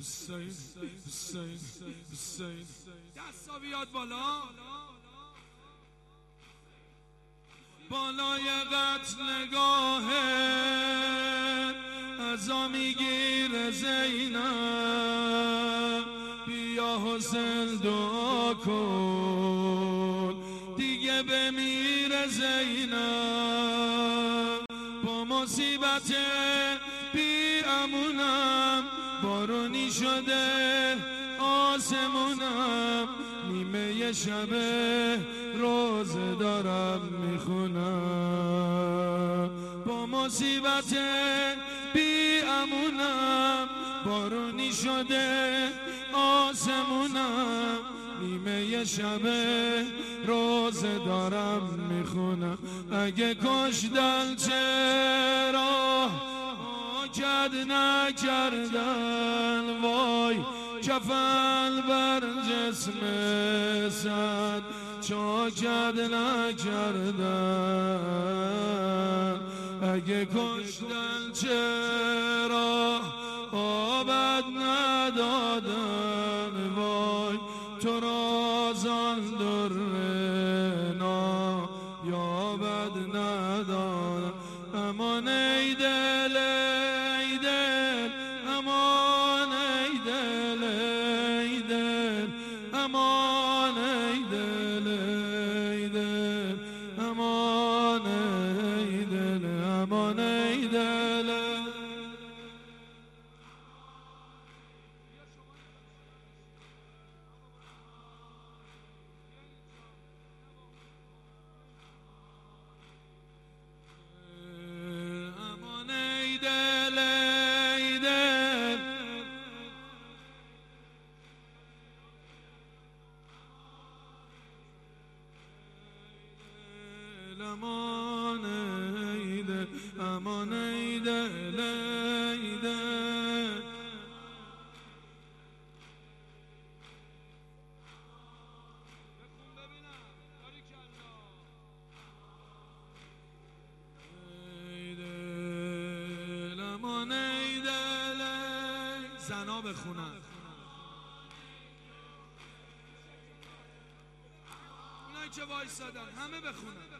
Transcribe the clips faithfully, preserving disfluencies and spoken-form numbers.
دستا بیاد بالا، بالای قتلگاهه ازا میگیره زینب، بیا حسین دعا کن دیگه بمیره زینب. با مصیبت بی امونم بارونی شده آسمونم، نیمه شب روزه دارم میخونم. با مصیبت بی امونم بارونی شده آسمونم، نیمه شب روزه دارم میخونم. اگه کشتن چرا حاجت نکردن، وای کفن بر جسم سد چاکت نکردن. اگه کشتن چرا آبد ندادن، وای تو را زان در نایابد ندادن. امان ای دل ای دل امان ای دل ای دل امان ای دل ای دل امان ای دل امان ای دل. امان ای دل امان ای دل ای دل. ای دل امان ای دل زنا بخونن، اونایی که وایسادن همه بخونن.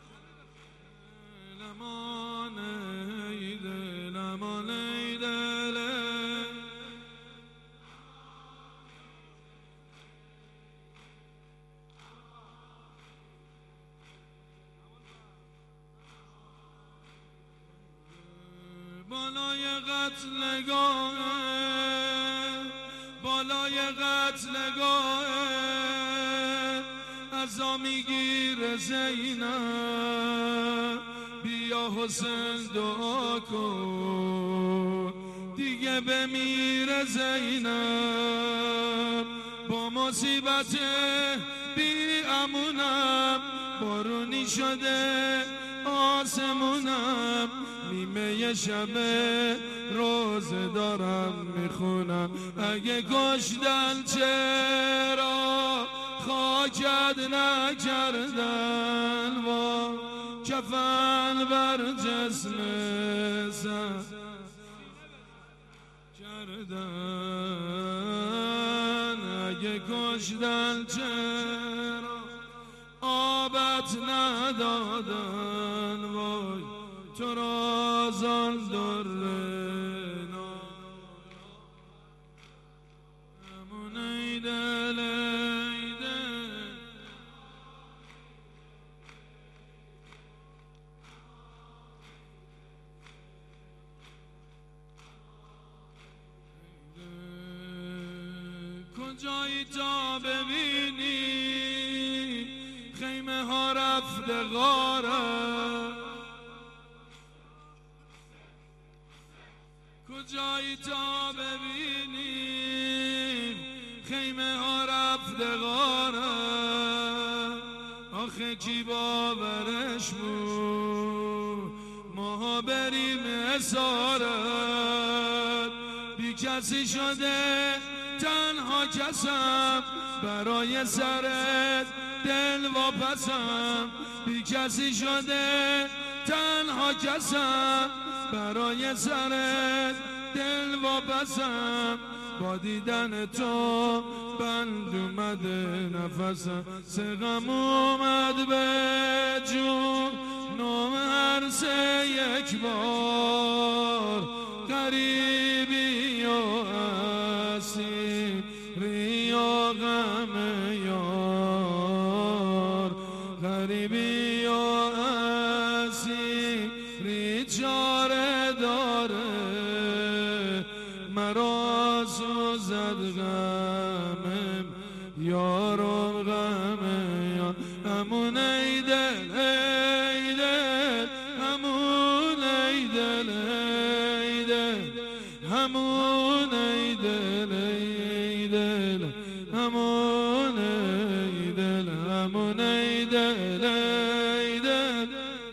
امان ای دل امان ای دل. بالای قتلگاهه بالای قتلگاهه ازا میگیره زینب، بیا حسین دعا کن دیگه بمیره زینب. با مصیبت بی امونم بارونی شده آسمونم، نیمه شب روزه دارم میخونم. اگه کشتن چرا خاکت نکردن، و کفن بر جسم سر کردن. اگه کشتن چرا آبت ندادن، وای تو را زان در نامون ای دل ای دل. کجایی تا ببینی خیمه ها رفته غارت، کجایی تا ببینی خیمه ها رفته غارت. آخه کی باورش بود ما بریم اسارت، بی کسی شده تنها کسم برای سرت دل واپسم. بی کسی شده تنها کسم برای سرت دل واپسم. با دیدن تو بند اومده نفسم، سه غم اومد به جون نوم هر سه یک بار، غریبی و اسیری و غم یار، غریبی و اسیری چاره داره، مرا سوزد غمم یارم غم یار، همون ای دل ای دل همون ای دل ای دل همون ای دل ای دل همون ای دل همون ای دل ای دل.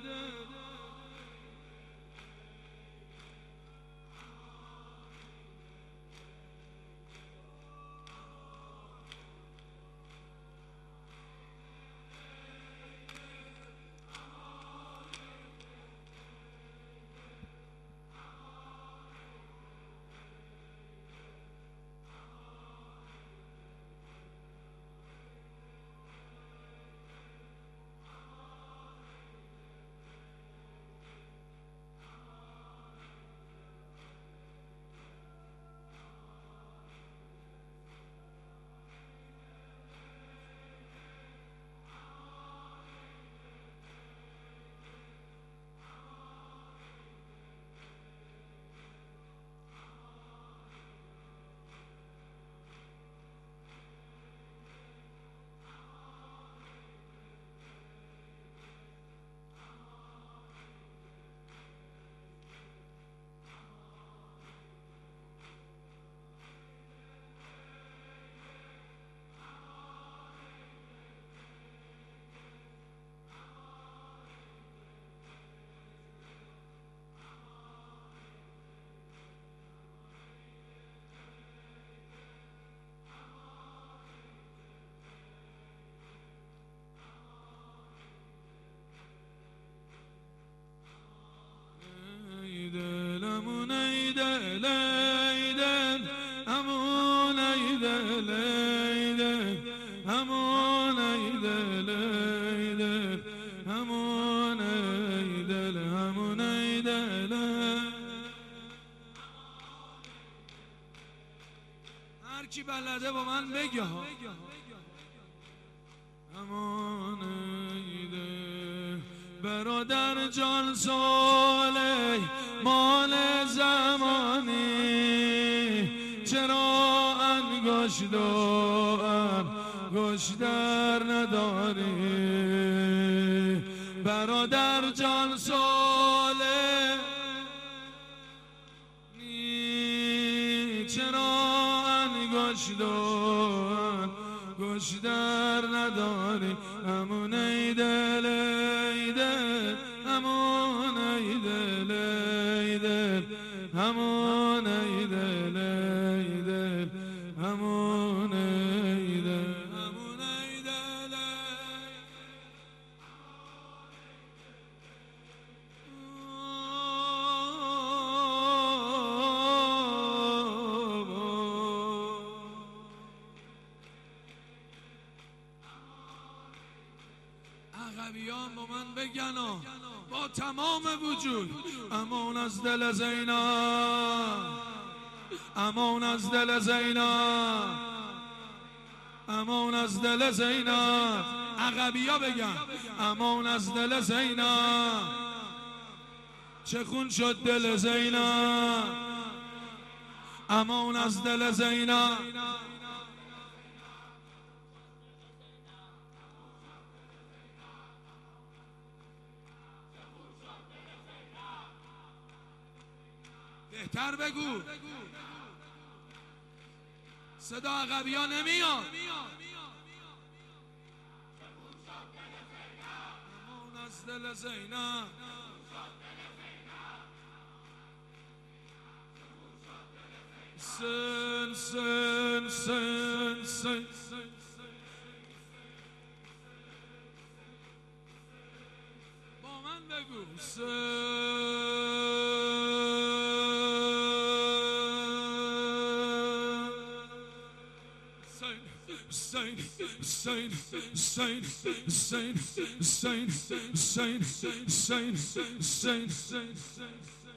همون ای دل ای دل همون ای دل ای دل همون ای دل ای دل همون ای دل همون ای دل. هر کی بلده با من بگه ها. همون ای دل برادر جان صالح مال زمانی، چرا انگشت و انگشتر نداری؟ برادر جان صالح چرا انگشت و انگشتر نداری؟ همون ای دل ای دل همون ای دل ای دل همون ای دل ای دل همون ای دل همون ای دل. عقبیان با من بگن با تمام وجود امان از دل زینب، امان از دل زینب، امان از دل زینب. عقبیا بگن امان از دل زینب. چه خون شد دل زینب، امان از دل زینب. بهتر بگو، صدا عقبیا نمیاد. امان از دل زینب، سن سن سن سن با من بگو سن Hussein, Hussein, Hussein, Hussein, Hussein, Hussein, Hussein, Hussein, Hussein.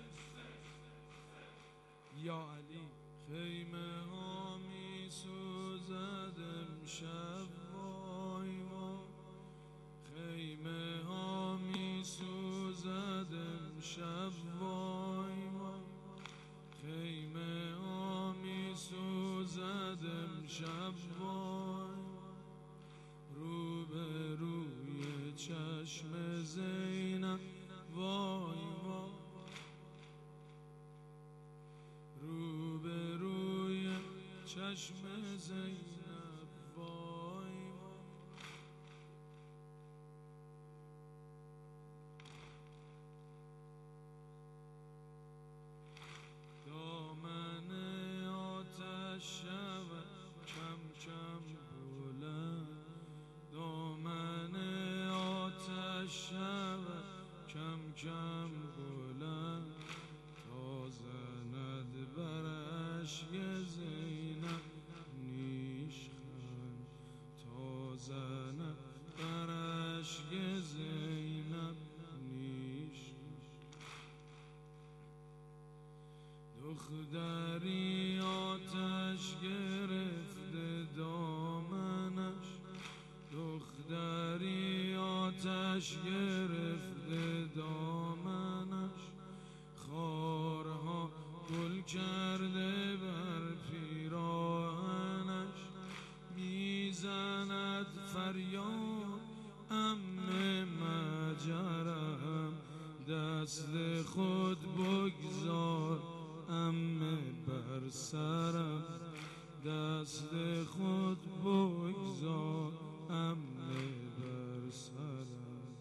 یا علی خیمه ها می سوزد امشب وای وای، خیمه ها می سوزد امشب وای وای، خیمه ها می سوزد امشب وای، رو به روی چشم زینب وای وای، رو به روی چشم زینب وای وای. دامن آتش شود کم کم بلند، دامن آتش شود کم کم بلند، تا زند بر اشک زینب نیشخند، تا زند بر اشک زینب نیشخند. دختری آتش گرفته دامنش، دختری آتش گرفته دامنش، خارها گل کرده بر پیراهنش، میزند فریاد عمه مجرم، دست خود بگذار عمه بر سرم، دست خود بگذار عمه بر سرم.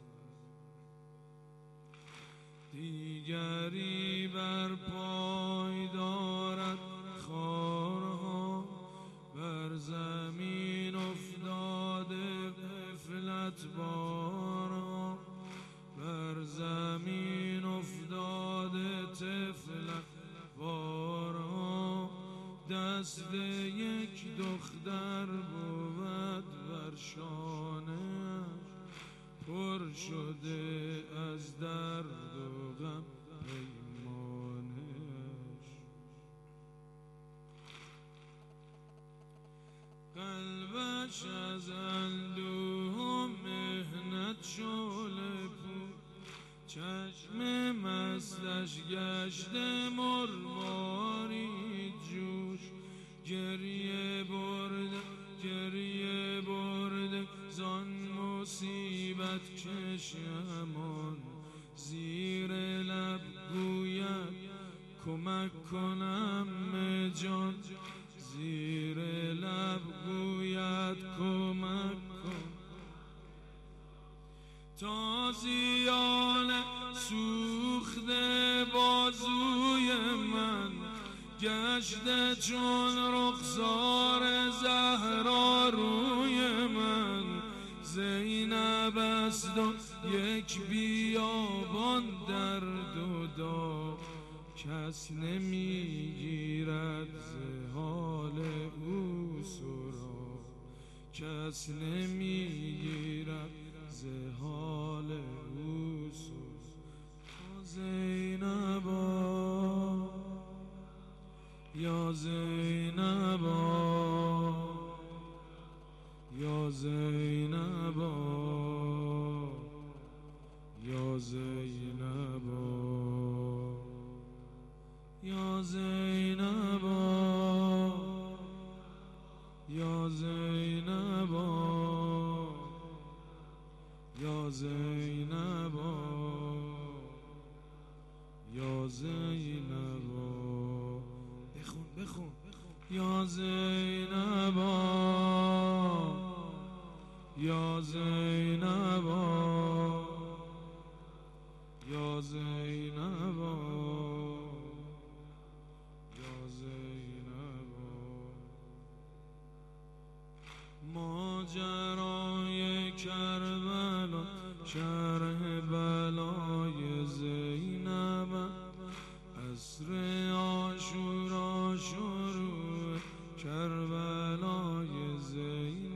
دیگری بر پای دارد خارها، بر زمین افتاده غفلت بارها، بر زمین افتاده طفلت بارها، دست یک دختر بود بر شانه‌اش، پر شده از درد و غم پیمانش. قلبش از اندوه و محنت شعله بود، چشم مستش گشته مروارید جوش، گریه برده گریه برده زان مصیبت کشمان، زیر لب گوید کمک کنم جان، زیر لب گوید کمک کن. تازیان سوخته بازوی من، گشته چون رخسار زهرا روی من، زینب است و یک بیابان درد و داغ، کس نمیگیرد ز حال او سراغ، کس نمیگیرد ز حال او سراغ. زینبا یا زینبا یا زینبا یا زینبا یا زینبا یا زینبا یا زینبا یا زینبا. بخون بخون. یا زینبا یا زینبا یا زینبا یا زینبا. ماجرای کربلا شرح بلای زینب، عصر عاشورا شروع کربلای زینب.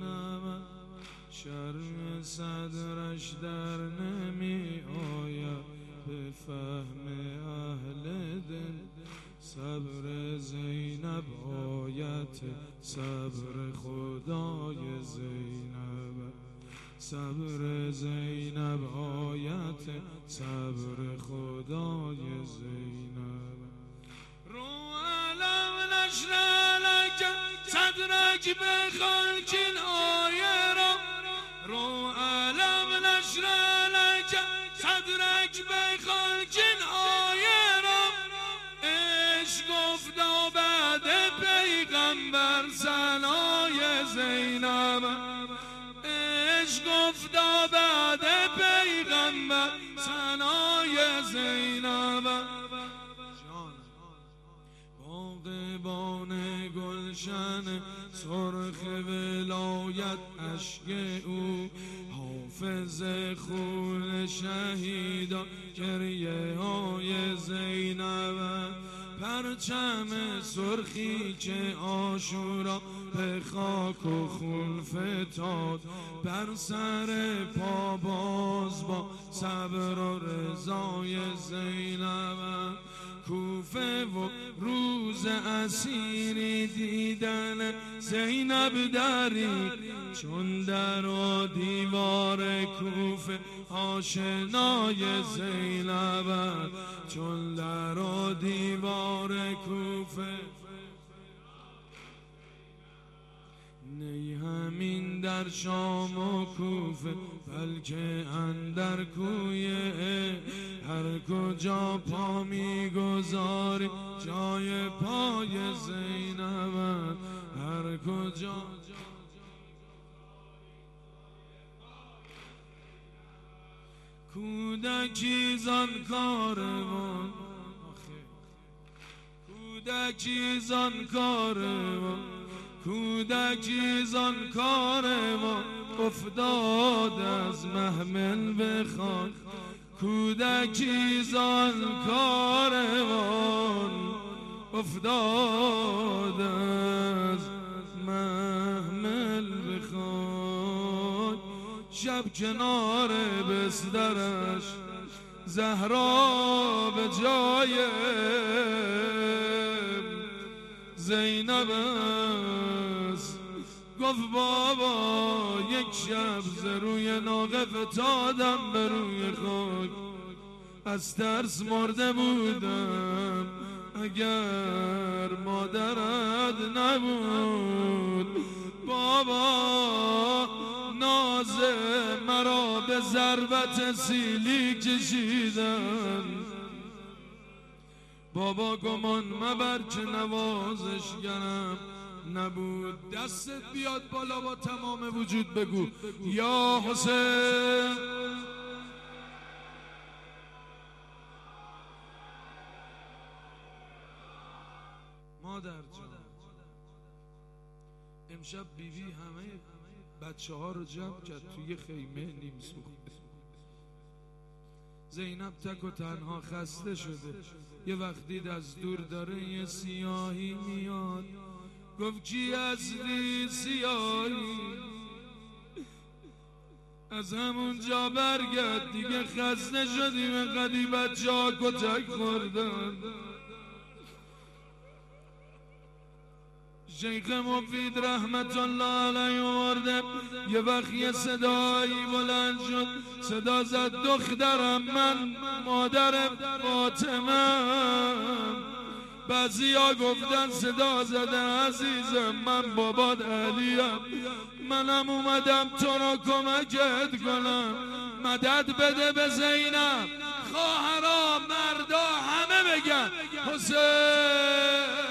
صدرش در نمی آید به فهم اهل دل. صبر زینب آیت صبر خدای زینب، صبر زینب آیت صبر خدای زینب. رو علم نشر لک صدرک به خلق آیه را، رو علم نشر لک صدرک به خلق آیه را. عشق گفتا بعد پیغمبر ثنای زینب، عشق گفتا بعد پیغمبر ثنای زینب. باغبان گلشن سرخ ولایت اشک او، حافظ خون شهیدان گریه های زینب. پرچم سرخی که عاشورا به خاک و خون فتاد، بر سر پا باز با صبر و رضای زینب. کوفه و روز اسیری دیدن زینب دری، چون در و دیوار کوفه آشنای زینب، چون در و دیوار کوفه. نی همین در شام و کوفه بلکه اندر کویه، هر کجا پا میگذاری جای پای زینب، هر کجا. کودکی زان کاروان، کودکی زان کاروان، کودکی زان کاروان افتاد از محمل به خاک. کودکی زان کاروان افتاد از محمل به خاک. شب کنار بسترش زهرا به جای زینب است. گفت بابا یک شب ز روی ناقه فتادم به روی خاک، از ترس مرده بودم اگر مادرت نبود. بابا ناز مرا به ضربت سیلی کشیدن، بابا گمان مبر که نوازشگرم نبود. دستت بیاد بالا با تمام وجود بگو یا حسین. مادر جان امشب بیبی همه بچه ها رو جمع کرد توی خیمه نیم سوخته. زینب تک و تنها خسته شده. یه وقت دید از دور داره یه سیاهی میاد. گفت کی هستی سیاهی؟ از همون جا برگرد دیگه خسته شدیم، انقدی بچه ها کتک خوردن. شیخ مفید رحمت الله علیه آورده یه وقت یه صدایی بلند شد، صدا زد دخترم من مادر فاطمه. بعضی ها گفتن صدا زده عزیزم من بابات علیم، منم اومدم تو را کمکت کنم، مدد بده به زینب. خواهرها مردا همه بگن حسین.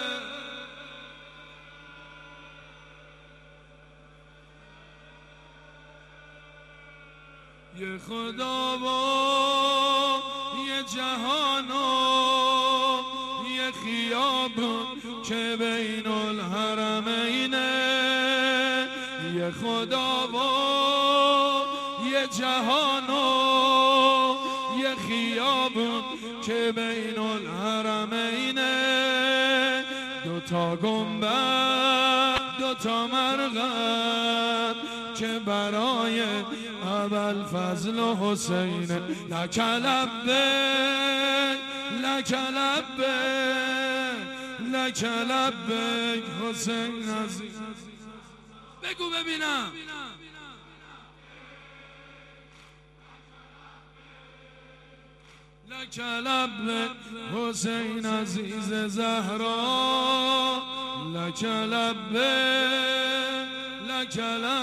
یه خدا و یه جهان و یه خیابون که بین الحرمینه. یه خدا و یه جهان و یه خیابون که بین الحرمینه. دوتا گنبد دوتا مرغم که برای ابوالفضل و حسین. لک لبیک لک لبیک لک لبیک حسین عزیز. بگو ببینم. لک لبیک حسین عزیز زهرا. لک لبیک لک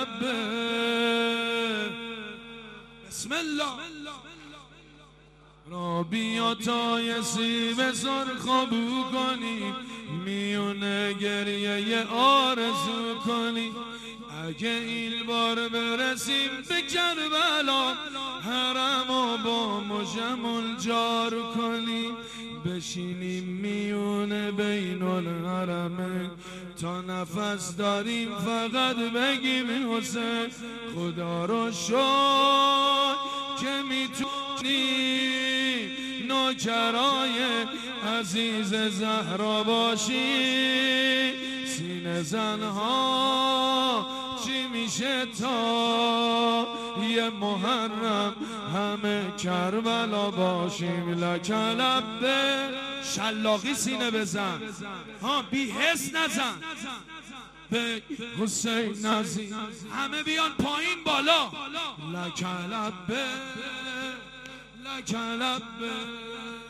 لبیک. بسم الله. را بیا تا یه سیب سرخ بو کنی، میونه گریه آرزو کنی. اگه این بار برسیم به کربلا، حرمو با مجمل جار کنی. بشینیم میونه بین الحرمین، تا نفس داریم فقط بگیم حسین. خدا رو شکر که میتونی نوکرای عزیز زهرا باشی. سینه زنها چی میشه تا یه محرم همه کربلا باشیم. لک لبیک. شلاقی سینه بزن، ها بی حس نزن. به حسین عزیز همه بیان پایین بالا. لک لبیک لک لبیک.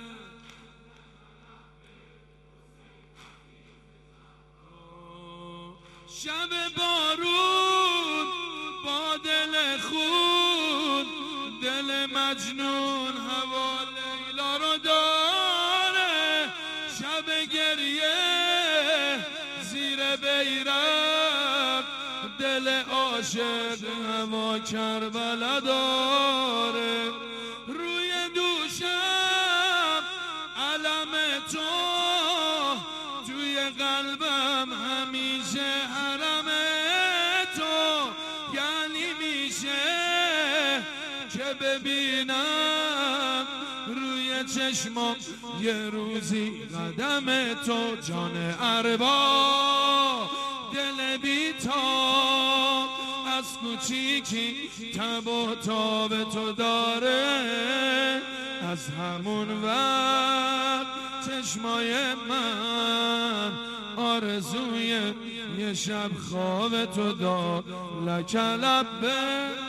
شب بارون با دل خون، دل مجنون هوا لیلا رو داره. شب گریه زیر بیرق، دل عاشق هوا کربلا داره. روی دوشم علم تو، توی قلبم همیشه حرم تو. یعنی میشه که ببینم روی چشمم یه روزی قدم تو. جان ارباب دل بی‌تاب، از کوچیکی تب و تاب تو داره. از همون وقت چشمای من آرزوی یه شب خواب تو دار. لک لبیک.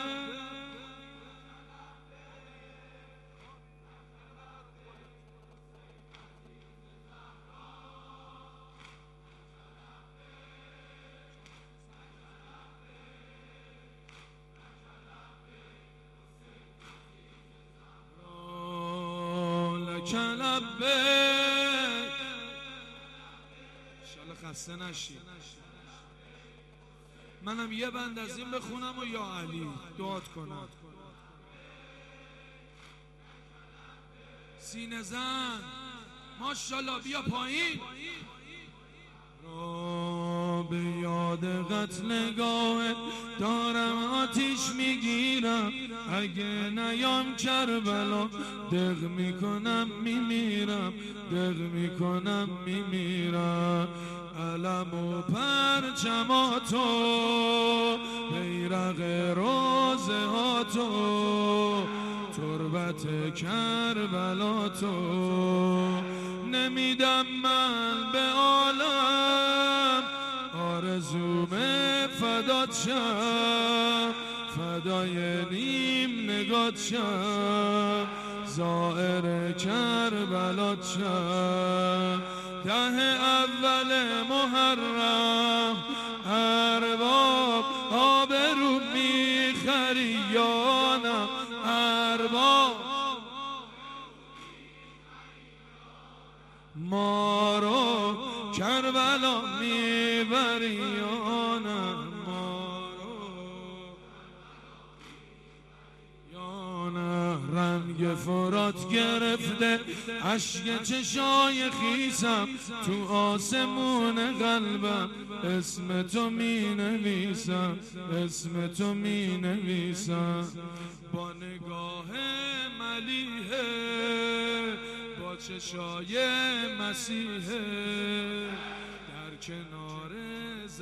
لک لبیک. انشالله خسته نشی. منم یه بند از این بخونم و یا علی دعات کنم. سینه زن ماشالله بیا پایین. را به یاد قتل نگاهت دارم آتیش میگیرم. اگه نیام کربلا دق میکنم میمیرم، دق میکنم میمیرم. علم و پرچماتو، بیرق روزه هاتو، تربت کربلاتو. نمیدم من به عالم، آرزوم فدات شم. فدای نیم نگات شم، زائر کربلات شم. ده اول محرم ارباب آبرو میخری یانم. ارباب ما رو کربلا میبری یانم. رنگ فرات گرفته اشک چشای خیسم، تو آسمون قلبم اسم تو می نویسم، اسم تو می نویسم. با نگاه ملیحه، با چشای مسیحه، در کنار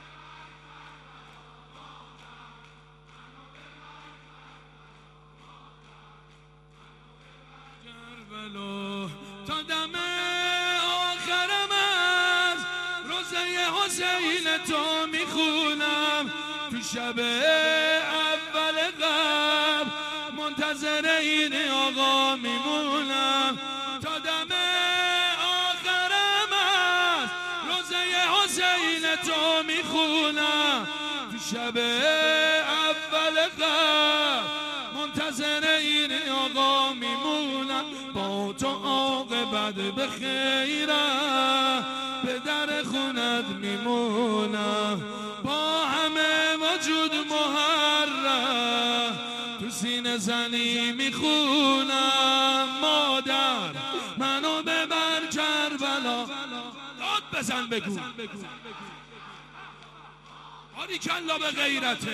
کربلا تا دم آخرم از روزه حسین تو میخونم تو شب اول قبر منتظر این آقا میمونم تا دم آخرم از روزه حسین تو میخونم تو شب اول قبر منتظر این آقا میمونم با تو عاقبت به خیرم به در خونت میمونم با همه وجود محرم تو سینه زنی میخونم مادر منو ببر کربلا داد بزن بگو آری کلا به غیرته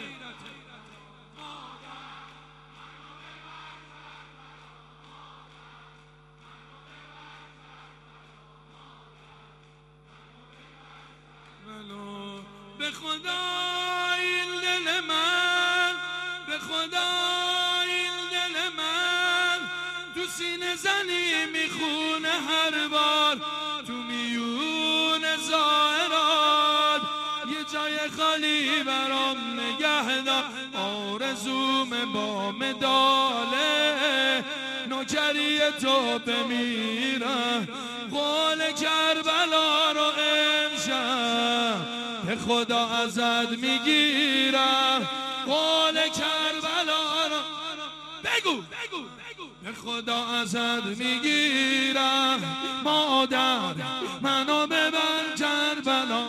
به خدا این دل من به خدا این دل من تو سینه زنی میخونه هر بار تو میون زائرات یه جای خالی برام نگه دار آرزوم با مداله نوکری تو بمیرم قول کربلا رو امشب به خدا ازت میگیرم قول کربلا رو بگو به خدا ازت میگیرم مادر منو ببر کربلا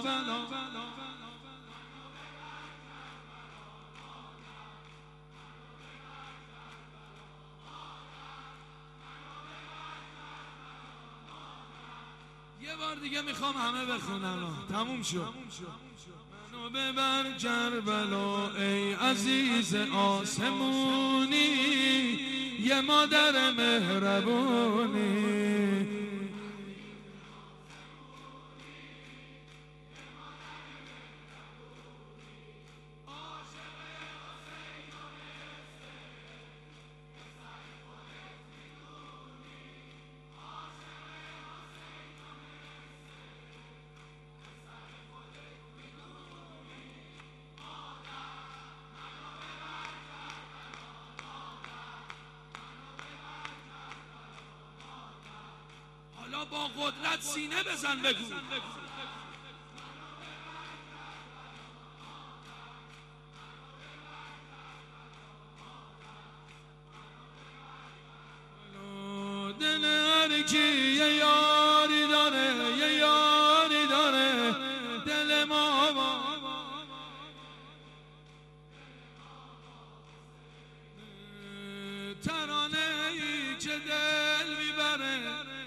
یه بار دیگه میخوام همه بخونن تموم شد منو ببر کربلا ای عزیز آسمونی یه مادر مهربونی حالا با قدرت سینه بزن بگو دل هر کی یه یاری داره یه یاری داره دل ما ترانه ای که دل میبره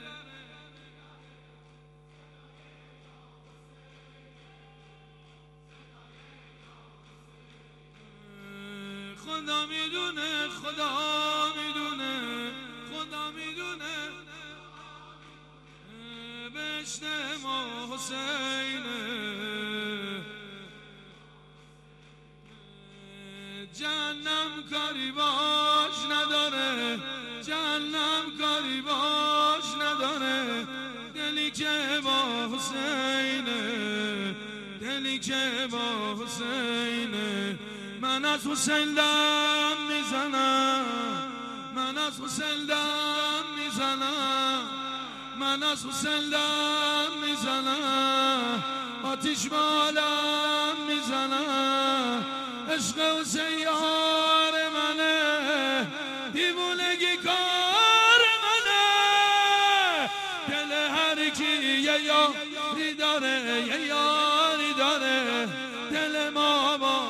خدا میدونه خدا میدونه خدا میدونه بهشت ما حسینه جهنم کاری باش نداره جهنم کاری باش نداره دلی که با حسینه دلی که با حسینه من از حسین دم میزنم من از حسین دم میزنم من از حسین دم میزنم آتیش بالم میزنم عشق حسین یار منه دیوونگی کار منه دل هر کی یه یاری داره یه یاری داره دل ما با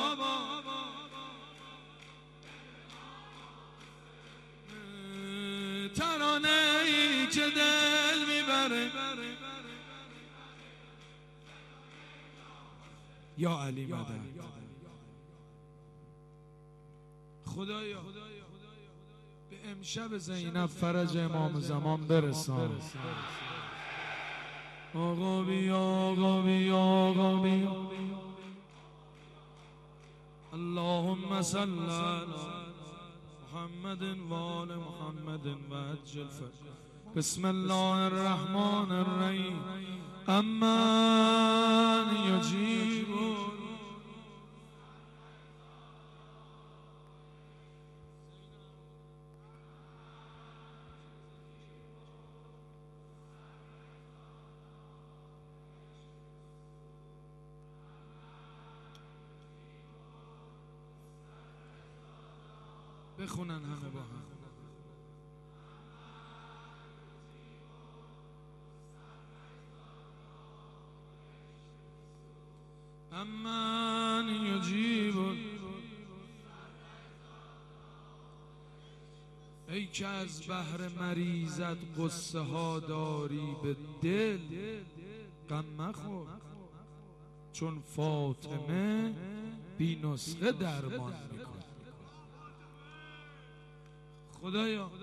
ترانه ای که دل میبره یا علی مدد خدایا به امشب زینب فرج امام زمان برسان آقا بیا آقا بیا آقا بیا اللهم صل علی محمد و آل محمد و عجل فرجهم. بسم الله الرحمن الرحیم. امن یجیب بخونن همه با هم. امن یجیب، ای که از بحر مریضت قصه ها داری به دل، غم مخور چون فاطمه بی نسخه درمان میکن. خدایا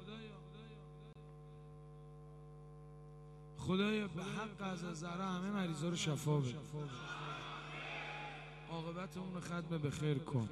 خدایا به حق از ذره همه مریضا رو شفا بده، عاقبت اون رو ختم به خیر کن.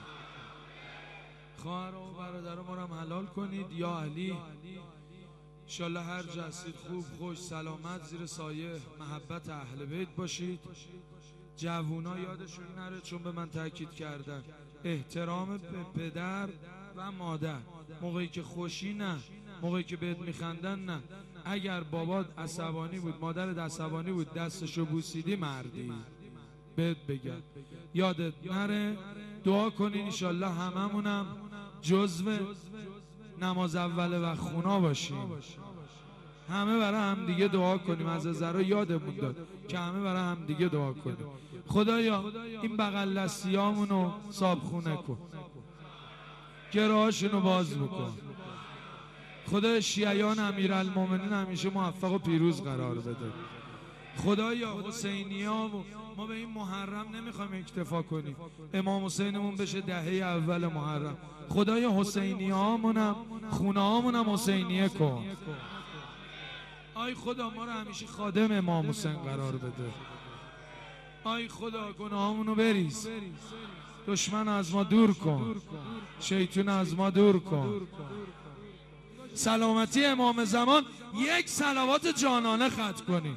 خواهر و برادر ما رو هم حلال کنید یا علی. انشالله هر جا هستید خوب خوش سلامت زیر سایه محبت اهل بیت باشید. جوونا یادشون نره، چون به من تاکید کردن احترام به پدر و مادر، موقعی که خوشی نه، موقعی که بهت میخندن نه. اگر بابات عصبانی بود، مادرت عصبانی بود، دستشو بوسیدی مردی. بهت بگم یادت نره. دعا کنین انشالله هممونم جزو نماز اول وقت خونا باشیم. همه برای هم دیگه دعا کنیم. از ذرا یادمون داد که همه برای هم دیگه دعا کنیم. خدایا این بغل دستیامونو صابخونه کن، گرهاشونو باز بکن. خدا شیعیان امیرالمومنین همیشه موفق و پیروز قرار بده. خدایا حسینیا و ما به این محرم نمیخوایم اکتفا کنیم، امام حسینمون بشه دهه اول محرم. خدایا حسینیامونم خونهامونم حسینیه کن. آی خدا ما رو همیشه خادم امام حسین قرار بده. آی خدا گناهامونو بریز، دشمن از ما دور کن، شیطان از ما دور کن. سلامتی امام زمان یک صلوات جانانه ختم کنید.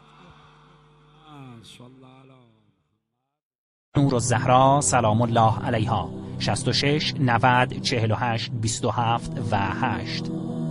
نور الزهرا سلام الله علیها. شصت و شش نود چهل و هشت بیست و هفت و هشت.